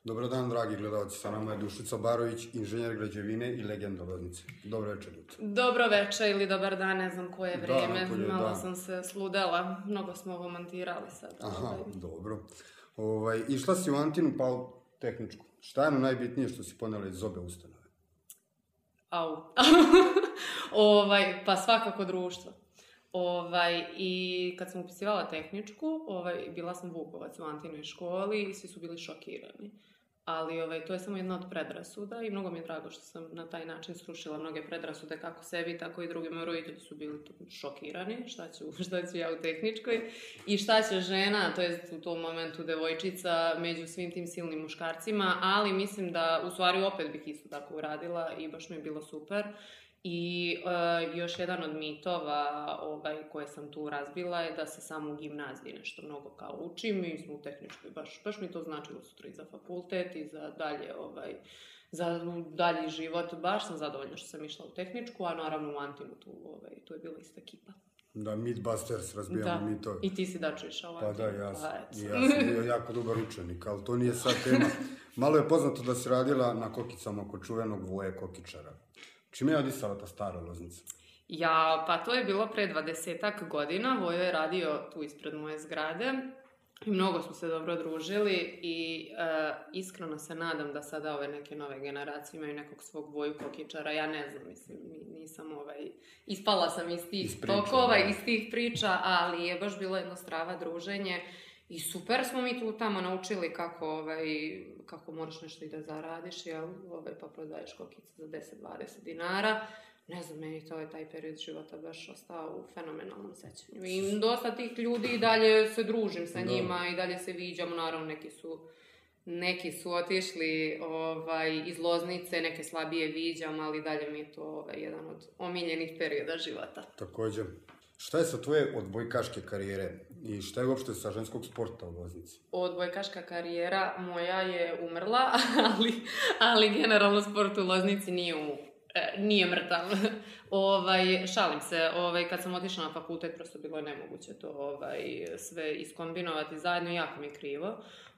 Dobar dan, dragi gledalci, sa nama je Dušica Barović, inženjer građevine i legenda Loznice. Dobro večer, Dušica. Dobro večer ili dobar dan, ne znam koje vrijeme, malo sam se sludela, mnogo smo ovo montirali sad. Aha, dobro. Išla si u Antinu tehničku. Šta je ono najbitnije što si ponela iz obe ustanove? Pa svakako društvo. I kad sam upisivala tehničku, bila sam Vukovac u Antinoj školi i svi su bili šokirani. Ali to je samo jedna od predrasuda i mnogo mi je drago što sam na taj način srušila mnoge predrasude kako sebi, tako i drugim. Roditelji su bili šokirani šta ću ja u tehničkoj i šta će žena, to je u tom momentu devojčica, među svim tim silnim muškarcima, ali mislim da u stvari opet bih isto tako uradila i baš mi je bilo super. I još jedan od mitova koje sam tu razbila je da se samo u gimnaziji nešto mnogo kao učim. Mi smo u tehničkoj, baš mi to značilo sutra i za fakultet i za dalje, za dalji život. Baš sam zadovoljna što sam išla u tehničku, a naravno u Antinu tu je bila ista ekipa. Da, Mythbusters, razbijamo mitove. I ti si dače išao u Antinu. Pa da, ja sam bio jako dobar učenik, ali to nije sad tema. Malo je poznato da si radila na kokicama oko čuvenog Voje Kokičara. Čime je odisala ta stara Loznica? Pa to je bilo pre 20-ak godina. Vojo je radio tu ispred moje zgrade i mnogo smo se dobro družili i iskreno se nadam da sada ove neke nove generacije imaju nekog svog Voju Kokičara. Ja ne znam, mislim, nisam ispala sam iz tih tokova, iz tih priča, ali je baš bilo jedno strava druženje. I super smo mi tu tamo naučili kako moraš nešto i da zaradiš, pa prodaješ kokice za 10-20 dinara. Ne znam, meni to je taj period života baš ostao u fenomenalnom sećanju. I dosta tih ljudi i dalje se družim sa njima i dalje se viđamo, naravno neki su otišli iz Loznice, neke slabije viđam, ali dalje mi je to jedan od omiljenih perioda života. Također. Šta je sa tvoje odbojkaške karijere i šta je uopšte sa ženskog sporta u Loznici? Odbojkaška karijera moja je umrla, ali generalno sport u Loznici nije mrtav. Šalim se, kad sam otišla na fakultet prosto bilo je nemoguće to sve iskombinovati zajedno, jako mi je krivo.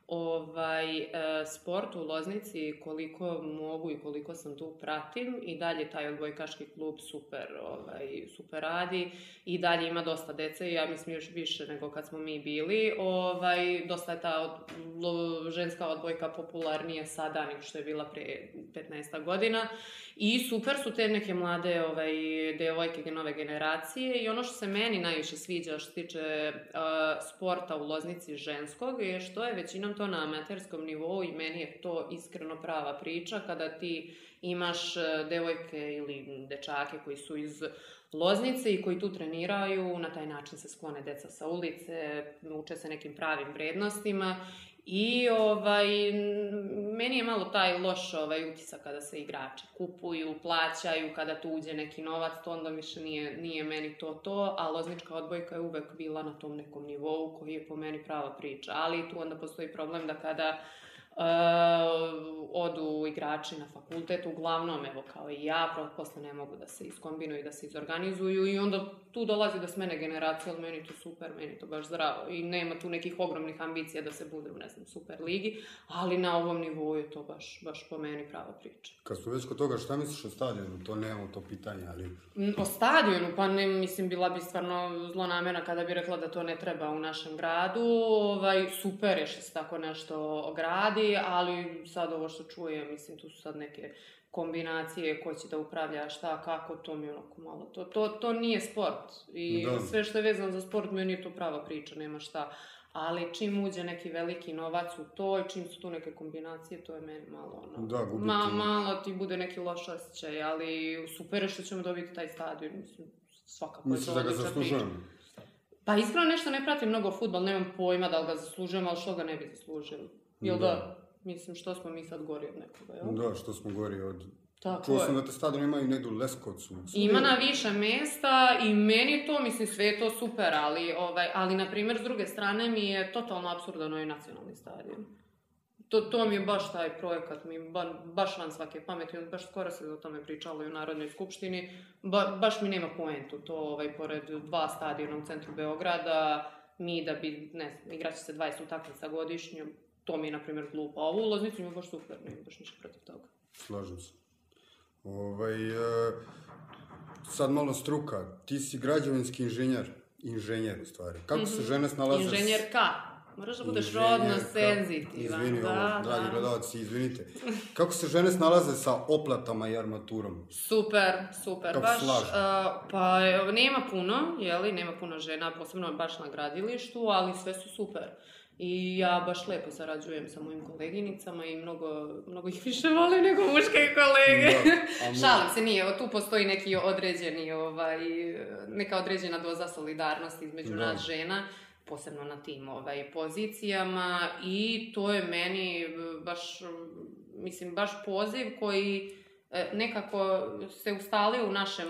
Sport u Loznici koliko mogu i koliko sam tu pratim i dalje taj odbojkaški klub super radi i dalje ima dosta dece i ja mislim još više nego kad smo mi bili. Dosta je ta ženska odbojka popularnija sada nego što je bila pre 15 godina i super su te neke mlade devojke nove generacije i ono što se meni najviše sviđa što se tiče sporta u Loznici ženskog je što je većinom to na amaterskom nivou i meni je to iskreno prava priča kada ti imaš devojke ili dečake koji su iz Loznice i koji tu treniraju, na taj način se sklone deca sa ulice, uče se nekim pravim vrednostima i meni je malo taj loš utisak kada se igrači kupuju, plaćaju, kada tu uđe neki novac, to onda više nije meni to, a loznička odbojka je uvek bila na tom nekom nivou koji je po meni prava priča, ali tu onda postoji problem da kada odu igrači na fakultet, uglavnom, evo kao i ja, posle ne mogu da se iskombinuju i da se izorganizuju i onda tu dolazi do smene generacije, ali meni to super, meni to baš zdravo i nema tu nekih ogromnih ambicija da se bude u, super ligi, ali na ovom nivou je to baš po meni prava priča. Kad smo već kod toga, šta misliš o stadionu? To nemamo to pitanje, ali... O stadionu? Pa ne, mislim, bila bi stvarno zlonamjerna kada bi rekla da to ne treba u našem gradu. Super je što se tako nešto gradi, ali sad ovo što čujem, mislim, tu su sad neke kombinacije ko će da upravlja šta, kako, to mi je onako malo, to nije sport i sve što je vezano za sport, meni je to prava priča, nema šta, ali čim uđe neki veliki novac u to i čim su tu neke kombinacije, to je meni malo malo ti bude neki loš osjećaj, ali super je što ćemo dobiti taj stadion, mislim, svakako je to odlična priča. Misliš da ga zaslužujemo? Pa iskreno nešto ne pratim mnogo fudbal, nemam pojma da li ga zaslužujemo, ali što ga ne bi zaslužili, jel da? Mislim, što smo mi sad gori od nekoga, jel? Da, što smo gori od... Čuo sam da te stadion imaju negdje u Leskovcu. Ima na više mesta i meni to, mislim, sve je to super, ali na primjer, s druge strane mi je totalno apsurdan ovaj nacionalni stadion. To mi je baš taj projekat, mi baš van svake pameti, baš skoro se o tome pričalo i u Narodnoj skupštini, baš mi nema poentu to, pored 2 stadiona u centru Beograda, mi da bi, ne znam, igraće se 20 utakmica godišnje, to mi je, na primjer, glupo. A ovu u Loznicu mi je baš super, nema baš ništa protiv toga. Slažem se. Sad malo struka. Ti si građevinski inženjer u stvari. Kako se žene snalaze... Inženjerka. Moraš da budeš rodno senzitivan. Izvini, dragi gledalci, izvinite. Kako se žene snalaze sa oplatama i armaturom? Super. Kako se slažu? Pa nema puno, nema puno žena, posebno baš na gradilištu, ali sve su super. I ja baš lepo sarađujem sa mojim koleginicama i mnogo ih više volim nego muške kolege. Šalim se, nije, tu postoji neki određeni, neka određena doza solidarnosti između nas žena, posebno na tim pozicijama, i to je meni baš poziv koji nekako se ustalio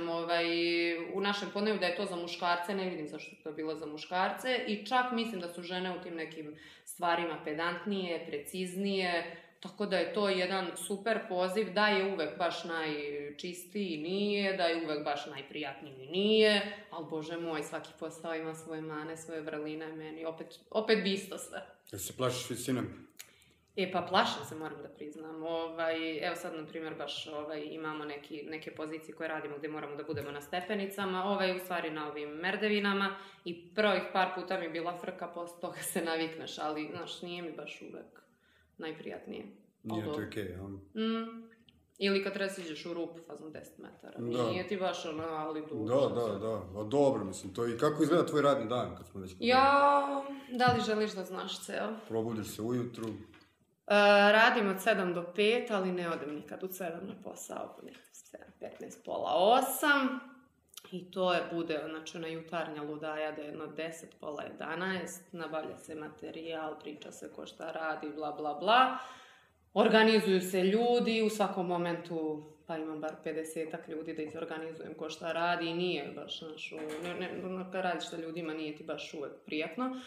u našem podneblju da je to za muškarce, ne vidim zašto to je bilo za muškarce, i čak mislim da su žene u tim nekim stvarima pedantnije, preciznije, tako da je to jedan super poziv, da je uvek baš najčistiji, nije, da je uvek baš najprijatniji, nije, ali bože moj, svaki posao ima svoje mane, svoje vrline, meni opet bi isto sve. Jel se plašiš visine? Pa plašim se, moram da priznam. Evo sad, na primjer, baš imamo neke pozicije koje radimo gdje moramo da budemo na stepenicama, u stvari na ovim merdevinama, i prvih par puta mi je bila frka, posle toga se navikneš, ali, znaš, nije mi baš uvek najprijatnije. Nije to okej, jel? Ili kad treba siđeš u rupu fazom 10 metara. Nije ti baš ali dugo. Da. Dobro, mislim, to i kako izgleda tvoj radni dan kad smo već... Da li želiš da znaš ceo? Probudiš se ujutru. Radim od 7 do 5, ali ne odem nikad u 7 na posao, 7, 15, pola 8. I to bude, znači, ona jutarnja ludaja da je jedno 10, pola 11, nabavlja se materijal, priča se ko šta radi, bla, bla, bla. Organizuju se ljudi, u svakom momentu, pa imam bar 50-ak ljudi da izorganizujem ko šta radi, i nije baš, kad radiš sa ljudima nije ti baš uvek prijatno.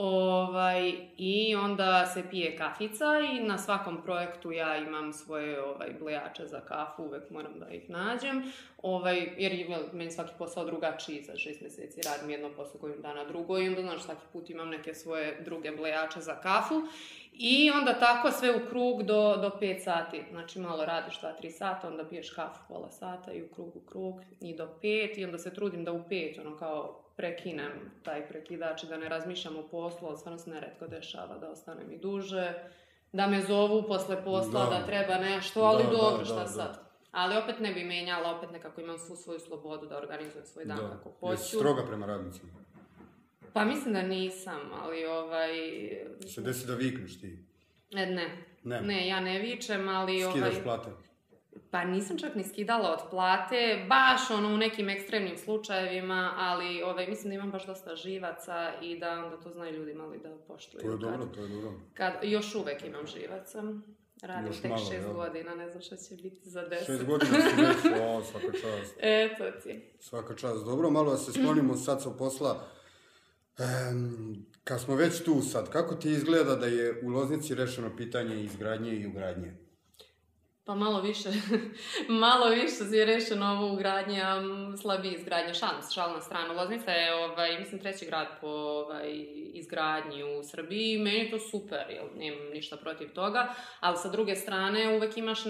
I onda se pije kafica i na svakom projektu ja imam svoje blejače za kafu, uvek moram da ih nađem, jer meni svaki posao drugačiji, za 6 mjeseci radim jedno posao kojim dana drugo, i onda, znaš, svaki put imam neke svoje druge blejače za kafu, i onda tako sve u krug do 5 sati, znači malo radiš 2-3 sata, onda piješ kafu pola sata i u krug i do 5, i onda se trudim da u 5, kao prekinem taj prekidač i da ne razmišljam o poslu, ali stvarno se neretko dešava da ostanem i duže, da me zovu posle posla, da treba nešto, ali dobro, šta sad. Ali opet ne bi menjala, opet nekako imam svu svoju slobodu da organizujem svoj dan kako hoću. Jesi stroga prema radnicima? Pa mislim da nisam, ali Se desi da vikneš ti? Ne, ja ne vičem, ali Skidaš plate? Pa nisam čak ni skidala od plate, baš u nekim ekstremnim slučajevima, ali mislim da imam baš dosta živaca i da onda to znaju ljudi malo da poštuju. To je dobro. Još uvek imam živaca. Radim tek 6 godina, ne znam šta će biti za 10. 6 godina si već, svaka čast. Eto ti. Svaka čast. Dobro, malo da se sklonimo sad sa posla. Kad smo već tu sad, kako ti izgleda da je u Loznici rešeno pitanje izgradnje i ugradnje? Pa malo više je rešeno ovo ugradnje, a slabije izgradnje. Šal na stranu. Loznica je, mislim, 3. grad po izgradnji u Srbiji. Meni je to super, jer nemam ništa protiv toga, ali sa druge strane uvek imaš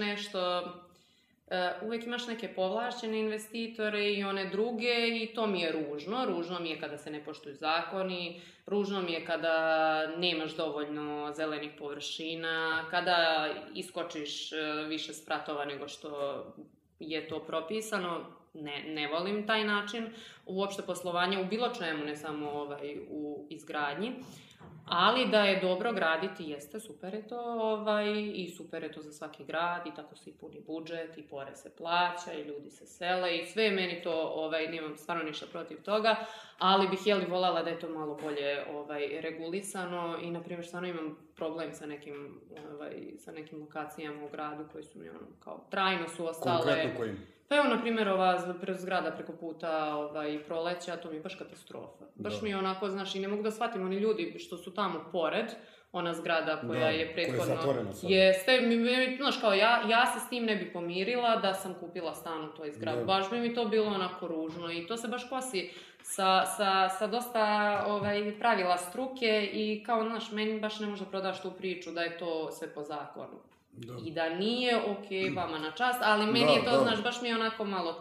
neke povlašćene investitore i one druge, i to mi je ružno. Ružno mi je kada se ne poštuju zakoni, ružno mi je kada nemaš dovoljno zelenih površina, kada iskočiš više spratova nego što je to propisano. Ne volim taj način uopšte poslovanja u bilo čemu, ne samo u izgradnji. Ali da je dobro graditi, jeste, super je to, i super je to za svaki grad, i tako se i puni budžet, i porez se plaća, i ljudi se sele, i sve je meni to, nemam stvarno ništa protiv toga, ali bih voljela da je to malo bolje regulisano, i, na primjer, stvarno imam problem sa nekim lokacijama u gradu koji su mi kao trajno su ostale. Konkretno kojim? Pa evo, na primjer, ova zgrada preko puta Proleća, to mi je baš katastrofa. Baš mi je onako, znaš, i ne mogu da shvatim, oni ljudi što su tamo pored, ona zgrada koja je prethodno... Koja je zatvorena sad. Jeste, znaš kao, ja se s tim ne bi pomirila da sam kupila stan u toj zgradi. Baš bi mi to bilo onako ružno i to se baš kosi sa dosta pravila struke i kao, znaš, meni baš ne može prodaš tu priču da je to sve po zakonu. Da. I da nije okej vama na čast, ali meni je to, znaš, baš mi je onako malo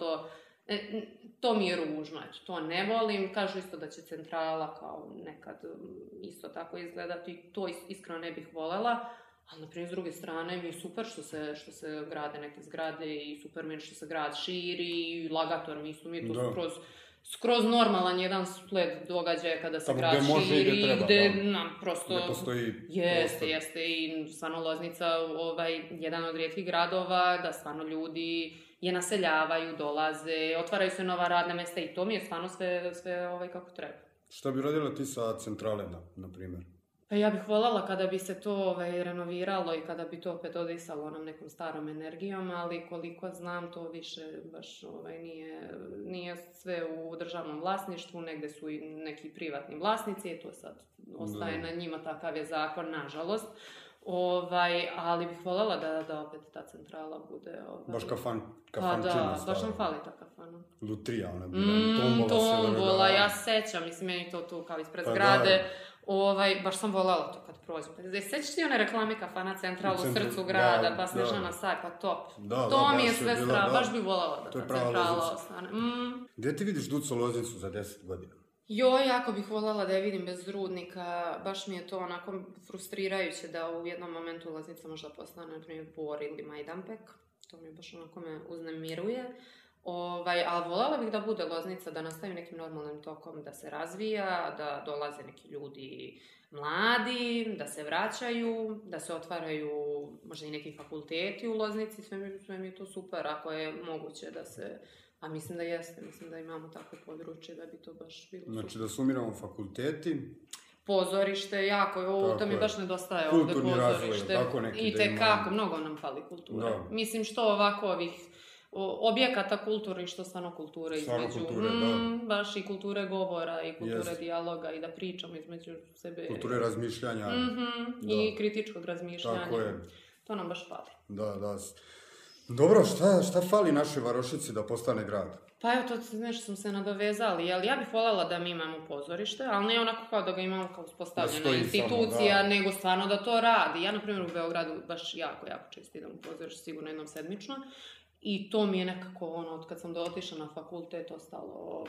to mi je ružno, to ne volim. Kažu isto da će centrala kao nekad isto tako izgledati, to iskreno ne bih volela, ali na primjer s druge strane mi je super što se grade neke zgrade i super mi je što se grad širi i Lagator mi isto mi je to skroz normalan jedan sled događaja kada se grad širi, gde prosto... Ne postoji... Jeste, i stvarno Loznica jedan od rijetkih gradova, da stvarno ljudi je naseljavaju, dolaze, otvaraju se nova radna mjesta i to mi je stvarno sve kako treba. Šta bi radila ti sa centrale, na primjer? Pa ja bih voljela kada bi se to renoviralo i kada bi to opet odisalo onom nekom starom energijom, ali koliko znam to više baš nije sve u državnom vlasništvu, negde su i neki privatni vlasnici i to sad ostaje na njima, takav je zakon, nažalost. Ali bih voljela da opet ta centrala bude... Baš kafančina da, baš nam fali ta kafana. Lutrija, ona bila, tombola, ja sećam, mislim, meni to tu kao ispred zgrade. Baš sam voljela to kad prođem. Sećaš ti one reklame kafana central u srcu grada, pa Snežana Saj, pa top. To mi je sve strava, baš bi voljela da ta centrala ostane. Gdje ti vidiš Duco Loznicu za 10 godina? Jako bih voljela da je vidim bez rudnika, baš mi je to onako frustrirajuće da u jednom momentu Loznica možda postane, na primjer, Bor ili Majdanpek. To mi baš onako me uznemiruje. Ali voljela bih da bude Loznica, da nastavi nekim normalnim tokom, da se razvija, da dolaze neki ljudi mladi, da se vraćaju, da se otvaraju možda i neki fakulteti u Loznici, sve mi je to super ako je moguće da se... A mislim da jeste, mislim da imamo takvo područje da bi to baš bilo super. Znači da sumiramo fakulteti... Pozorište, jako, to mi baš nedostaje ovdje pozorište. Tako neki i tekako, mnogo nam fali kulture. Da. Mislim što ovako ovih objekata kulturnih, što stvarno kulture između. Baš i kulture govora i kulture dijaloga i da pričamo između sebe. Kulture razmišljanja. I kritičkog razmišljanja. Tako je. To nam baš fali. Da. Dobro, šta fali našoj Varošici da postane grad? Pa evo, to nešto smo se nadovezali, ali ja bih voljela da mi imamo pozorište, ali ne onako kao da ga imamo kao uspostavljena institucija, nego stvarno da to radi. Ja, na primjer, u Beogradu baš jako često idem u pozorište, sigurno jednom sedmično. I to mi je nekako od kad sam otišla na fakultet ostalo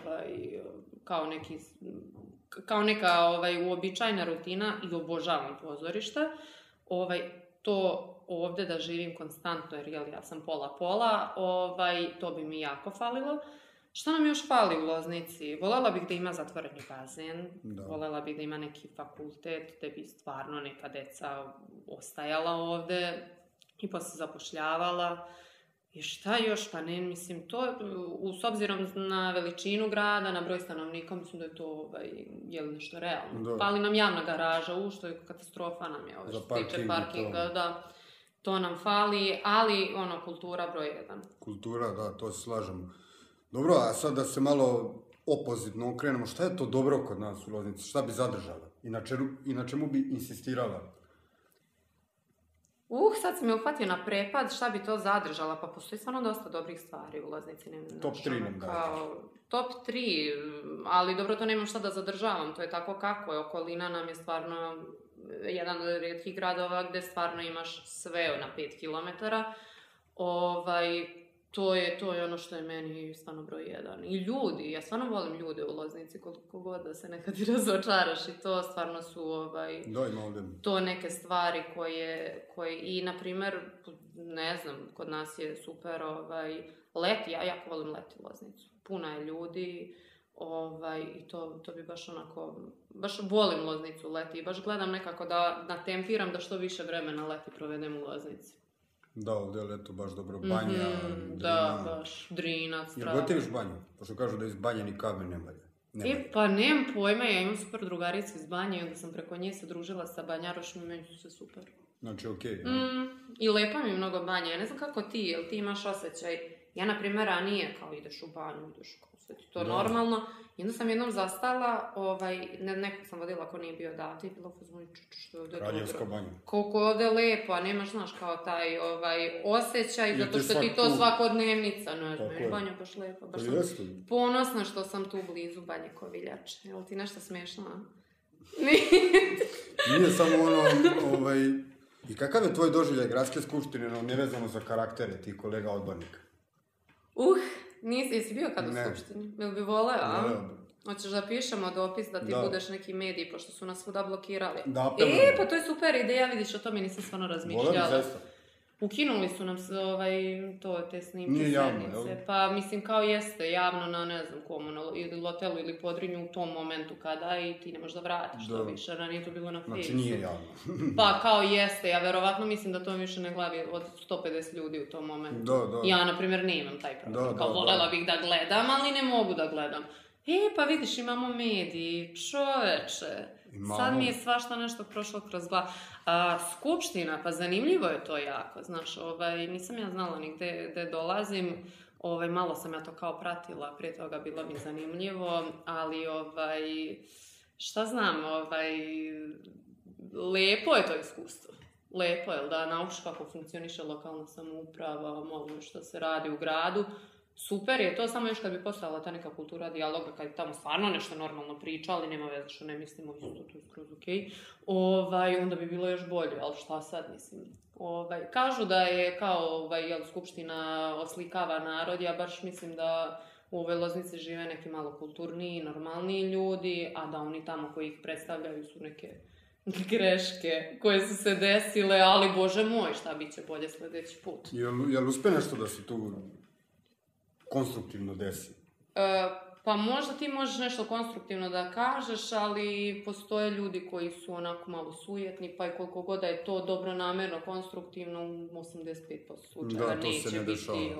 kao neka uobičajena rutina i obožavam pozorište. To ovdje da živim konstantno, jer ja sam pola, to bi mi jako falilo. Šta nam još fali u Loznici? Voljela bih da ima zatvoreni bazen, voljela bih da ima neki fakultet, da bi stvarno neka deca ostajala ovdje i pa se zapošljavala. I šta još? Pa ne, mislim, to, s obzirom na veličinu grada, na broj stanovnika, mislim da je to nešto realno. Fali nam javna garaža, što je katastrofa nam je, što se tiče parkinga, da. To nam fali, ali kultura broj 1. Kultura, da, to se slažem. Dobro, a sad da se malo opozitno okrenemo, šta je to dobro kod nas u Loznici? Šta bi zadržala? I na čemu bi insistirala? Sad si me uhvatio na prepad, šta bi to zadržala? Pa postoji stvarno dosta dobrih stvari u Loznici. Top 3 nam da. Top 3, ali dobro, to nemam šta da zadržavam, to je tako kako je. Okolina nam je stvarno jedan od rijetkih gradova gdje stvarno imaš sve na 5 kilometara. To je ono što je meni stvarno broj 1. I ljudi, ja stvarno volim ljude u Loznici, koliko god da se nekad i razočaraš i to stvarno su to neke stvari koje i na primjer, ne znam, kod nas je super leti, ja jako volim leti Loznicu. Puna je ljudi i to bi baš baš volim Loznicu leti i baš gledam nekako da natempiram da što više vremena leti provedem u Loznici. Da, ovdje je leto baš dobro, Banja, Drina. Da, baš, Drina, Strava. Jel gotiviš Banju? Pošto kažu da iz Banje ni kamen ne valja. Pa nemam pojma, ja imam super drugaricu iz Banje i onda sam preko nje se družila sa banjarošom i meni su sve super. Znači, okej. I lepa mi je mnogo Banja, ja ne znam kako ti, jel ti imaš osjećaj, ja na primjer ranije kao ideš u Banju, ideš kao što ti to normalno. I onda sam jednom zastala, nekog sam vodila ako nije bio dati, i bilo fuzmoni što je ovdje Kraljevska banja. Koliko je ovdje lepo, a nemaš, znaš, kao taj osjećaj, zato što ti to svakodnevnica, ne znam, je banja baš lepa. Baš sam ponosna što sam tu blizu Banje Koviljače. Je li ti nešto smiješno, a? Nije samo I kakav je tvoj doživljaj gradske skupštine, nevezano za karaktere tih kolega odbornika? Jesi bio kad u skupštini? Jel bi voleo, a? Hoćeš da pišemo dopis da ti budeš neki medij, pošto su nas svuda blokirali. Pa to je super ideja, vidiš, o tome nisam stvarno razmišljala. Voleo bi zaista. Ukinuli su nam te snimke sednice. Pa mislim kao jeste javno na ne znam komu, ili Lotelu ili Podrinju u tom momentu kada i ti ne možeš da vratiš to više, nije to bilo na Facebooku. Znači nije javno. Pa kao jeste, ja verovatno mislim da to više ne glavi od 150 ljudi u tom momentu. Ja na primjer nemam taj problem, kao volela bih da gledam, ali ne mogu da gledam. Pa vidiš, imamo mediji, čoveče. Sad mi je svašta nešto prošlo kroz glavu. Skupština, pa zanimljivo je to jako, znaš, nisam ja znala ni gde dolazim, malo sam ja to kao pratila, prije toga bilo mi zanimljivo, ali šta znam, lepo je to iskustvo. Lepo je, da naučiš kako funkcioniše lokalna samouprava, malo što se radi u gradu. Super je to, samo još kad bi postojala ta neka kultura dijaloga, kad bi tamo stvarno nešto normalno priča, ali nema veze što ne mislimo, isto to je skroz okej, onda bi bilo još bolje, ali šta sad mislim. Kažu da je kao skupština oslikava narod, ja baš mislim da u ovoj Loznici žive neki malo kulturniji, normalniji ljudi, a da oni tamo koji ih predstavljaju su neke greške koje su se desile, ali bože moj, šta bit će bolje sljedeći put. Jel uspe nešto da se tu konstruktivno desi? Pa možda ti možeš nešto konstruktivno da kažeš, ali postoje ljudi koji su onako malo sujetni, pa i koliko god da je to dobronamerno, konstruktivno, u 85% slučajeva neće biti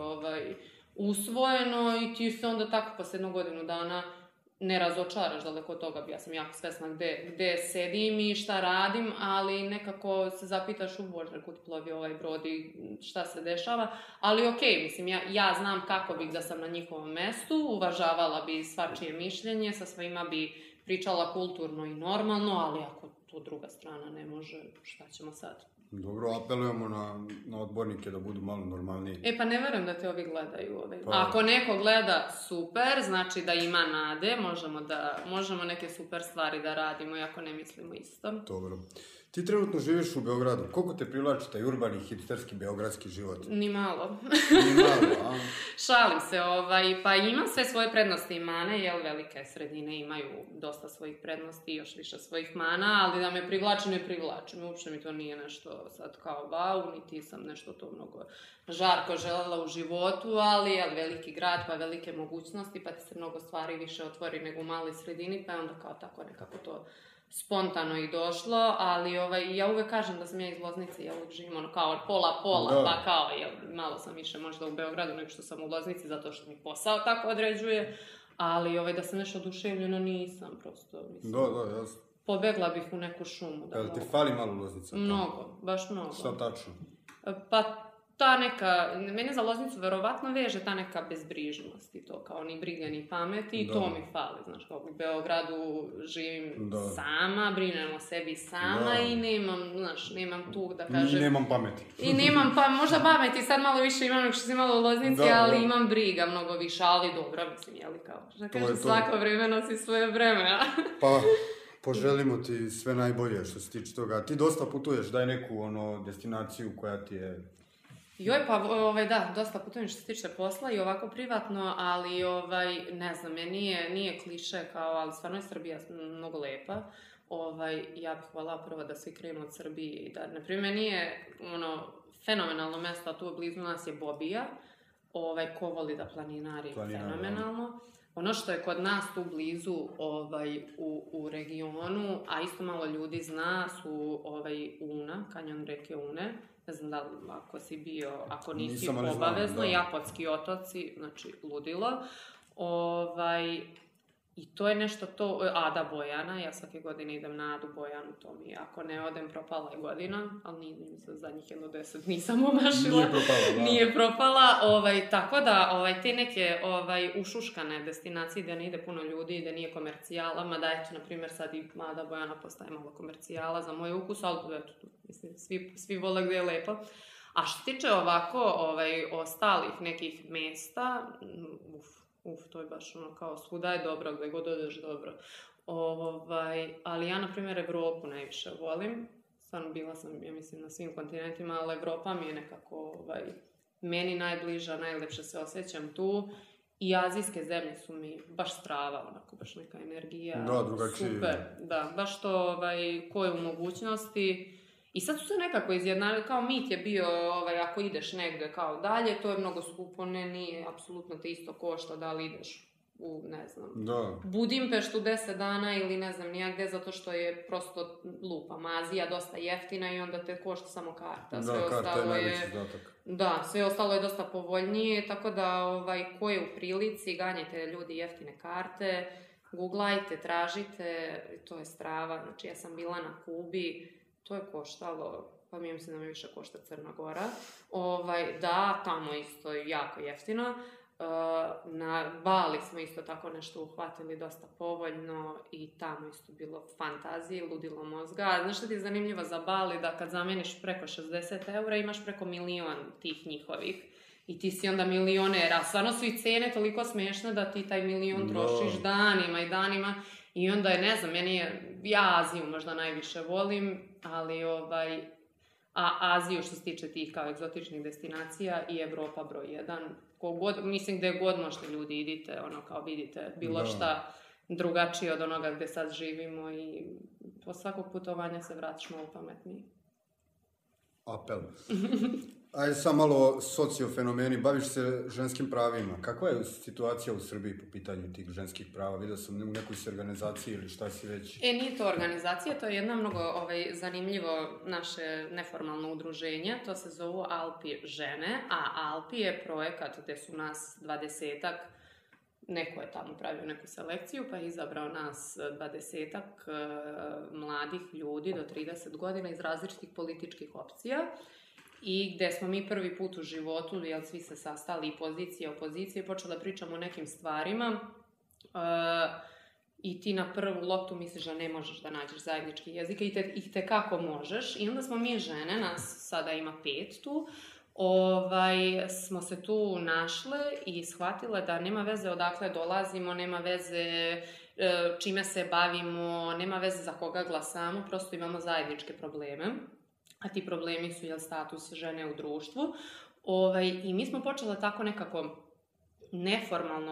usvojeno i ti se onda tako posle jednu godinu dana ne razočaraš, daleko od toga, ja sam jako svesna gde sedim i šta radim, ali nekako se zapitaš bože, kud plovi ovaj brod i šta se dešava, ali okej, mislim, ja znam kako bih da sam na njihovom mestu, uvažavala bi svačije mišljenje, sa svima bi pričala kulturno i normalno, ali ako to druga strana ne može, šta ćemo sad? Dobro, apelujemo na odbornike da budu malo normalniji. Pa ne verujem da te ovi gledaju. Ako neko gleda, super, znači da ima nade, možemo neke super stvari da radimo, iako ne mislimo isto. Dobro. Ti trenutno živiš u Beogradu. Koliko te privlači taj urbani, hipsterski, beogradski život? Ni malo. Ni malo, a? Šalim se, pa ima sve svoje prednosti i mane, jer velike sredine imaju dosta svojih prednosti i još više svojih mana, ali da me privlači, ne privlači. Uopšte mi to nije nešto sad kao wow, niti sam nešto to mnogo žarko želela u životu, ali veliki grad, pa velike mogućnosti, pa ti se mnogo stvari više otvori nego u maloj sredini, pa je onda kao tako nekako to spontano i došlo, ali ja uvek kažem da sam ja iz Loznice, ja uvek živim kao pola, pa kao malo sam više možda u Beogradu nego što sam u Loznici, zato što mi posao tako određuje, ali da sam nešto oduševljena nisam, prosto, mislim. Da, jasno. Pobegla bih u neku šumu. Jel ti fali malo Loznica? Mnogo, baš mnogo. Šta tačno? Pa ta neka, mene za Loznicu verovatno veže ta neka bezbrižnost i to, kao ni briga ni pameti, i to mi fali, znaš, kao u Beogradu živim sama, brinem o sebi sama i nemam tu da kažem... I nemam pameti. I nemam možda pameti, sad malo više imam nego što sam imala u Loznici, ali imam briga mnogo više, ali dobro, mislim, jeli kao, da kažem, svako vreme nosi svoje vreme, Pa... Poželimo ti sve najbolje što se tiče toga. Ti dosta putuješ, daj neku destinaciju koja ti je... Joj, pa da, dosta putujem što se tiče posla i ovako privatno, ali ne znam, nije kliše kao, ali stvarno je Srbija mnogo lepa. Ja bih hvala prvo da svi krenu od Srbije i da, na primjer, nije fenomenalno mesto, a tu blizu nas je Bobija, ko voli da planinari, fenomenalno. Ono što je kod nas tu blizu u regionu, a isto malo ljudi zna, su Una, kanjon reke Une. Ne znam da li ako si bio, ako nisi obavezno, Japotski otoci, znači ludilo. I to je nešto to, Ada Bojana, ja svake godine idem na Adu Bojanu, to mi je, ako ne odem, propala je godina, ali nije se zadnjih 10 nisam omašila. Nije propala, tako da, te neke, ušuškane destinacije gde ne ide puno ljudi, gde nije komercijala, mada eto, na primjer, sad i Ada Bojana postaje malo komercijala za moj ukus, ali eto, mislim, svi vole gde je lepo. A što tiče ovako, ostalih nekih mesta, to je baš ono kao svuda je dobro, gde god odeš dobro. Ali ja, na primjer, Evropu najviše volim. Stvarno bila sam, ja mislim, na svim kontinentima, ali Evropa mi je nekako meni najbliža, najlepše se osjećam tu. I azijske zemlje su mi baš strava, onako, baš neka energija. Da, drugačije. Super, da, baš to, ko je u mogućnosti. I sad su se nekako izjednali, kao mit je bio, ako ideš negde kao dalje, to je mnogo skupo, nije, apsolutno te isto košta da li ideš u, ne znam, Budimpeštu 10 dana ili ne znam nijak gde, zato što je prosto lupam, Azija dosta jeftina i onda te košta samo karta. Da, karta je najveći zadatak. Da, sve ostalo je dosta povoljnije, tako da ko je u prilici, ganjajte ljudi jeftine karte, googlajte, tražite, to je strava, znači ja sam bila na Kubi, to je koštalo, pa mi mislim da mi više košta Crna Gora. Da, tamo isto jako jeftino. Na Bali smo isto tako nešto uhvatili dosta povoljno i tamo isto bilo fantazije, ludilo mozga. Znaš što ti je zanimljivo za Bali, da kad zameniš preko 60 eura imaš preko 1 milion tih njihovih. I ti si onda milioner, a stvarno su i cene toliko smiješne da ti taj milion trošiš danima i danima. I onda je, ne znam, ja Aziju možda najviše volim, ali a Aziju što se tiče tih kao egzotičnih destinacija i Evropa broj 1. Mislim gde god možete ljudi idite, kao vidite bilo šta drugačije od onoga gde sad živimo i po svakog putovanja se vratiš malo pametniji. Apel. Ajde sad malo sociofenomeni, baviš se ženskim pravima. Kakva je situacija u Srbiji po pitanju tih ženskih prava? Vidio sam u nekoj organizaciji ili šta si već... Nije to organizacija, to je jedno mnogo zanimljivo naše neformalno udruženje. To se zovu Alpi žene, a Alpi je projekat gde su nas 20-ak, neko je tamo pravio neku selekciju, pa je izabrao nas 20-ak mladih ljudi do 30 godina iz različitih političkih opcija. I gde smo mi prvi put u životu, jer svi se sastali i pozicije, opozicije, počeli da pričamo o nekim stvarima i ti na prvu loptu misliš da ne možeš da nađeš zajednički jezik i te kako možeš. I onda smo mi žene, nas sada ima 5 tu, smo se tu našle i shvatile da nema veze odakle dolazimo, nema veze čime se bavimo, nema veze za koga glasamo, prosto imamo zajedničke probleme. A ti problemi su, status žene u društvu. I mi smo počele tako nekako neformalno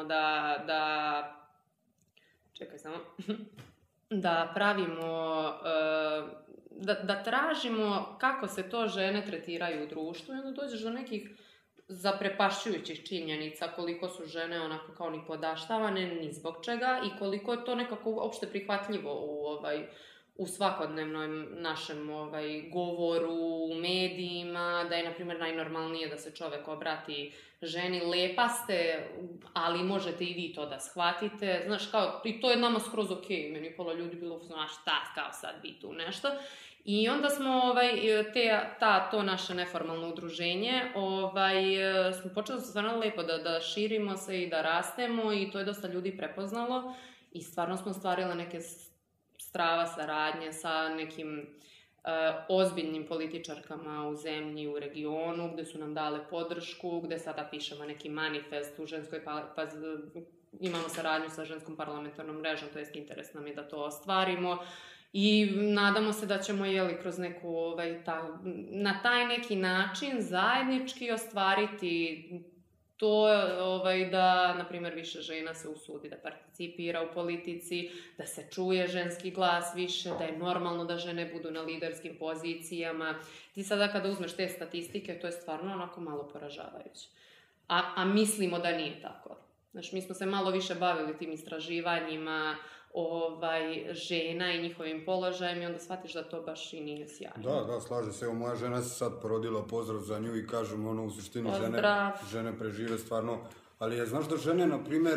da pravimo, da tražimo kako se to žene tretiraju u društvu i onda dođeš do nekih zaprepašćujućih činjenica koliko su žene onako kao ni podaštavane, ni zbog čega i koliko je to nekako uopšte prihvatljivo u svakodnevnom našem govoru, u medijima, da je, na primjer, najnormalnije da se čovek obrati ženi, lepa ste, ali možete i vi to da shvatite, znaš, kao, i to je nama skroz okej, meni pola ljudi bilo, znaš, kao sad vi tu nešto. I onda smo, to naše neformalno udruženje, smo počeli stvarno lepo da širimo se i da rastemo i to je dosta ljudi prepoznalo i stvarno smo ostvarile neke strava saradnje sa nekim ozbiljnim političarkama u zemlji, u regionu, gde su nam dale podršku, gde sada pišemo neki manifest u ženskoj, imamo saradnju sa ženskom parlamentarnom mrežom, to jest interes nam je da to ostvarimo i nadamo se da ćemo, kroz neku, na taj neki način zajednički ostvariti to da, na primjer, više žena se usudi da participira u politici, da se čuje ženski glas više, da je normalno da žene budu na liderskim pozicijama. Ti sada kada uzmeš te statistike, to je stvarno onako malo poražavajuće. A mislimo da nije tako. Znači, mi smo se malo više bavili tim istraživanjima žena i njihovim položajem i onda shvatiš da to baš i nije sjajno. Da, slažem se. Evo, moja žena se sad porodila, pozdrav za nju i kažem, u suštini žene prežive stvarno. Ali znaš da žene, na primjer,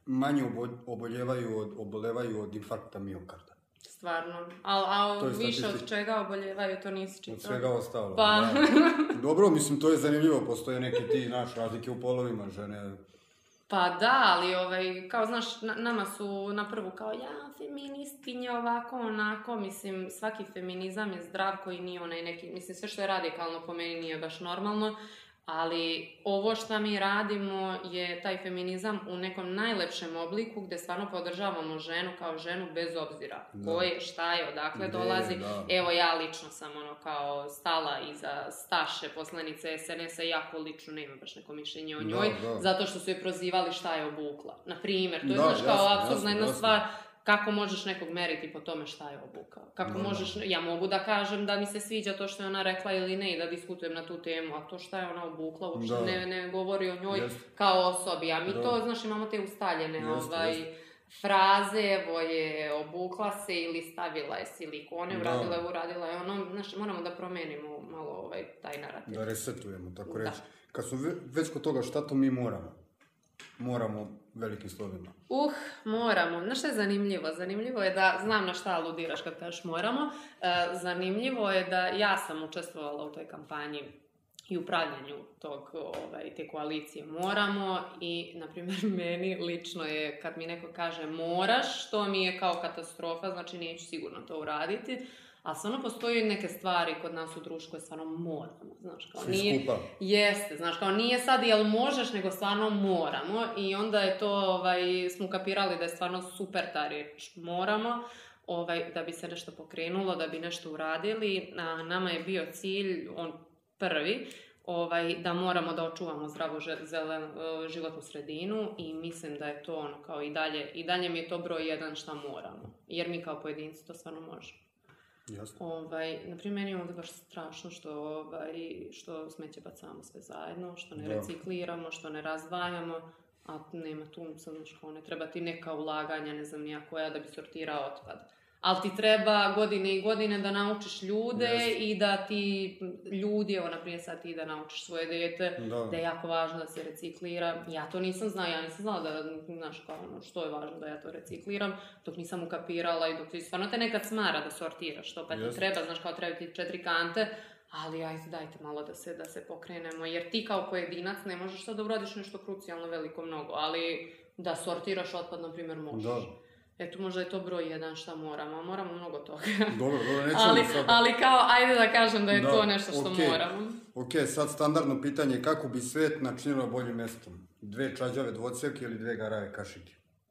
manje oboljevaju od infarkta miokarda. Stvarno. A više od čega oboljevaju, to nisi čitao? Od svega ostalo. Pa. Da. Dobro, mislim, to je zanimljivo. Postoje neke ti, razlike u polovima, žene. Pa da, ali kao znaš, nama su na prvu kao feministkinje ovako, onako, mislim, svaki feminizam je zdrav koji nije onaj neki, mislim, sve što je radikalno po meni nije baš normalno, ali ovo što mi radimo je taj feminizam u nekom najlepšem obliku gdje stvarno podržavamo ženu kao ženu bez obzira ko je, šta je, odakle dolazi. Evo ja lično sam kao stala iza Staše, poslanice SNS-a, jako lično nemam baš neko mišljenje o njoj, zato što su je prozivali šta je obukla. Naprimjer, to je znaš kao apsurdna jedna stvar. Kako možeš nekog meriti po tome šta je obukao? Kako možeš, ja mogu da kažem da mi se sviđa to što je ona rekla ili ne i da diskutujem na tu temu, a to šta je ona obukla uopšte ne govori o njoj kao osobi. A mi to, znaš, imamo te ustaljene fraze, evo je obukla se ili stavila je silikone, uradila je ono, znaš, moramo da promenimo malo taj narativ. Da resetujemo, tako reći. Kad smo već kod toga, šta to mi moramo? Moramo velikim slovima. Moramo. Znaš što je zanimljivo? Zanimljivo je da, znam na šta aludiraš kad kažeš moramo, zanimljivo je da ja sam učestvovala u toj kampanji i upravljanju te koalicije moramo i, na primjer, meni lično je kad mi neko kaže moraš, to mi je kao katastrofa, znači neću sigurno to uraditi. A stvarno postoji neke stvari kod nas u društvu koje stvarno moramo, znaš, kao nije... Skupa. Jeste, znaš, kao nije sad jel možeš, nego stvarno moramo i onda je to, smo kapirali da je stvarno super ta riječ moramo, da bi se nešto pokrenulo, da bi nešto uradili. Nama je bio cilj, on prvi, da moramo da očuvamo zdravu životnu sredinu i mislim da je to ono kao i dalje mi je to broj jedan šta moramo, jer mi kao pojedinci to stvarno možemo. Naprimjer, meni je ovdje baš strašno što smeće bacamo sve zajedno, što ne recikliramo, što ne razdvajamo, a nema tu, ne treba ti neka ulaganja, ne znam nija koja, da bi sortirao otpad. Ali ti treba godine i godine da naučiš ljude i da ti ljudi, evo naprimjer sad ti da naučiš svoje dijete, da je jako važno da se reciklira. Ja to nisam znala, da, znaš, kao ono, što je važno da ja to recikliram, dok nisam ukapirala i dok ti stvarno te nekad smara da sortiraš to, pa ti treba, znaš, kao treba ti 4 kante, ali dajte malo da se pokrenemo, jer ti kao pojedinac ne možeš sad da uradiš nešto krucijalno veliko mnogo, ali da sortiraš otpad, na primjer, možeš. Eto, možda je to broj jedan šta moramo mnogo toga. Dobro, nećemo sad. Ali kao, ajde da kažem da je to nešto što moramo. Ok, sad standardno pitanje, kako bi svet načinila boljim mjestom? 2 čađave dvocevke ili 2 garave kašike?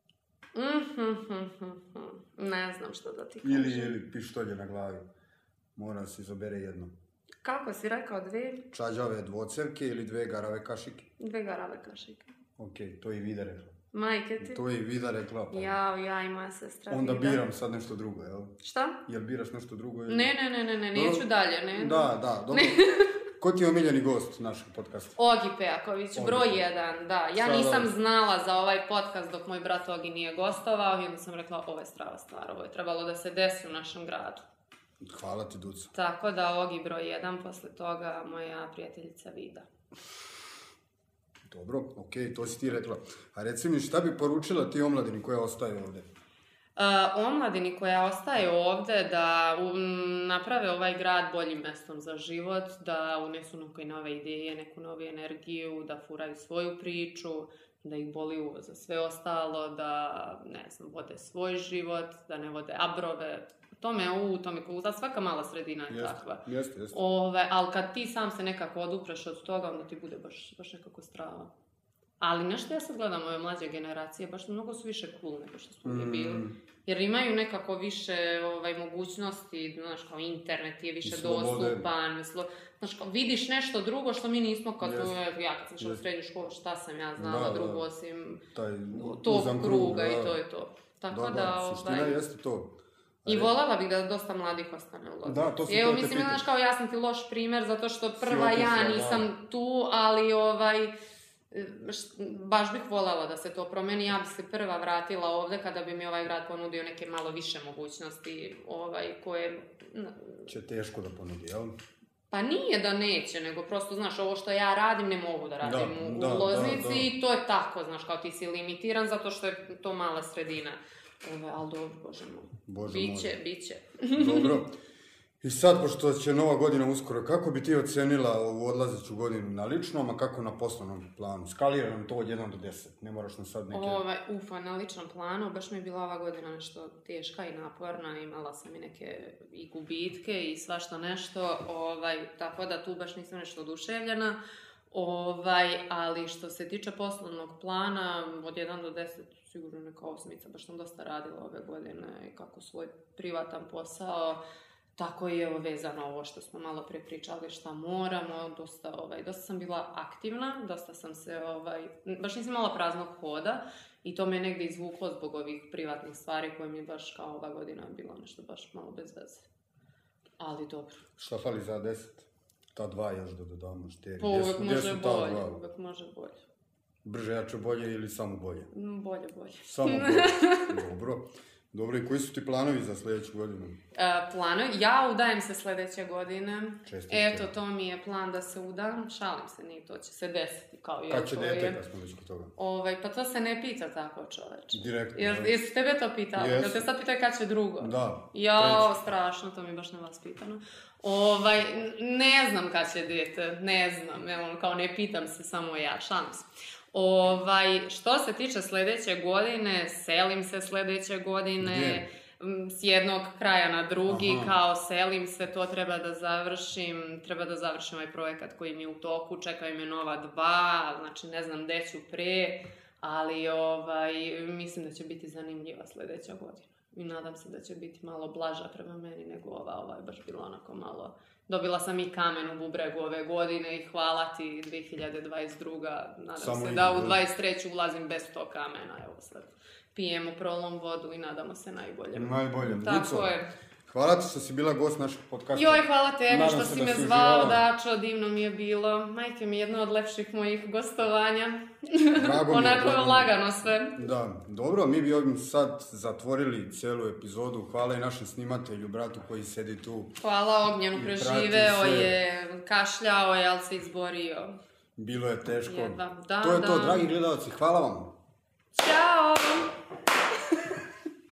Ne znam što da ti kažem. Ili pištolje na glavi. Mora se izobere jedno. Kako si rekao, 2? Čađave dvocevke ili 2 garave kašike? 2 garave kašike. Ok, to i Vida rekla. Majke ti. To je i Vida rekla. Pa. Ja i moja sestra. Onda biram sad nešto drugo, jel? Šta? Jel biraš nešto drugo? Ne, neću dalje, ne. Da, dobro. Ko ti je omiljeni gost našeg podcasta? Ogi Pejaković, broj 1, da. Ja nisam znala za ovaj podcast dok moj brat Ogi nije gostovao i onda sam rekla, ovo je strava stvar, ovo je trebalo da se desi u našem gradu. Hvala ti, Duca. Tako da Ogi broj 1, posle toga moja prijateljica Vida. Dobro, ok, to si ti rekla. A reci mi, šta bi poručila ti omladini koja ostaje ovdje? Omladini koja ostaje ovdje da naprave ovaj grad boljim mjestom za život, da unesu neke nove ideje, neku novu energiju, da furaju svoju priču, da ih boli uvo za sve ostalo, da, ne znam, vode svoj život, da ne vode abrove. Tome svaka mala sredina je takva. Jeste. Ali kad ti sam se nekako odupreš od toga, onda ti bude baš nekako strava. Ali nešto ja sad gledam ove mlađe generacije, baš mnogo su više cool nego što smo mi bili. Jer imaju nekako više mogućnosti, znaš, kao internet je više dostupan. Znaš, kao vidiš nešto drugo što mi nismo kad sam šla u srednju školu, šta sam ja znala drugo osim tog kruga i to je to. Tako da, suština jeste to. I voljela bih da dosta mladih ostane u Loznici. Da, to Evo, mislim, znaš, kao ja sam ti loš primjer, zato što prva ja nisam tu, ali baš bih voljela da se to promeni. Ja bih se prva vratila ovdje kada bi mi ovaj grad ponudio neke malo više mogućnosti koje... Će teško da ponudi, jel? Pa nije da neće, nego prosto, znaš, ovo što ja radim ne mogu da radim u Loznici i to je tako, znaš, kao ti si limitiran zato što je to mala sredina. Ali dobro, Bože moj. Biće. Dobro. I sad, pošto će nova godina uskoro, kako bi ti ocenila ovu odlazeću godinu na ličnom, a kako na poslovnom planu? Skalira nam to od 1 do 10, ne moraš nam sad neke... Na ličnom planu, baš mi je bila ova godina nešto teška i naporna, imala sam i neke i gubitke i svašta nešto, tako da tu baš nisam nešto oduševljena. Ali što se tiče poslovnog plana, od 1 do 10 sigurno neka 8, baš sam dosta radila ove godine i kako svoj privatan posao. Tako je vezano ovo što smo malo pre pričali šta moramo, dosta sam bila aktivna, dosta sam se, baš nisam imala praznog hoda i to me negdje izvuklo zbog ovih privatnih stvari koje mi je baš kao ova godina bila nešto baš malo bez veze. Ali dobro. Šta fali za 10? Ta 2 još da dodamo šteri. Pa uvek može bolje. Brže, jače, bolje ili samo bolje? Bolje. Samo bolje, dobro. Dobro, i koji su ti planovi za sljedeću godinu? Planovi? Ja udajem se sljedeće godine. Čestitke. Eto, to mi je plan da se udam. Šalim se, nije to će se desiti. Kad će dete, kad smo već kod toga? Pa to se ne pita tako, čoveč. Direktno. Jesu tebe to pitali? Jel te sad pitaju kad će drugo? Da. Strašno, to mi je baš na vas pitano. Ne znam kad će dete, ne znam. Evo, kao ne pitam se, samo ja, šalim se. Što se tiče sljedeće godine, selim se sljedeće godine, s jednog kraja na drugi, kao selim se, to treba da završim ovaj projekat koji mi je u toku, čekaju me nova 2, znači ne znam gde ću pre, ali mislim da će biti zanimljiva sljedeća godina. I nadam se da će biti malo blaža prema meni nego ova je baš bilo onako malo... Dobila sam i kamen u bubregu ove godine i hvala ti 2022. Nadam se da u 23. ulazim bez tog kamena. Evo sad pijemo prolom vodu i nadamo se najboljem. Tako je. Hvala ti što si bila gost našeg podcasta. Hvala tebi što si me zvao, Dačo, divno mi je bilo. Majke mi, jedno od lepših mojih gostovanja. Onako lagano sve. Da, dobro, mi bi ovim sad zatvorili celu epizodu. Hvala i našem snimatelju, bratu koji sedi tu. Hvala Ognjenu, preživeo je, kašljao je, ali se izborio. Bilo je teško. To je to, dragi gledalci, hvala vam. Ćao!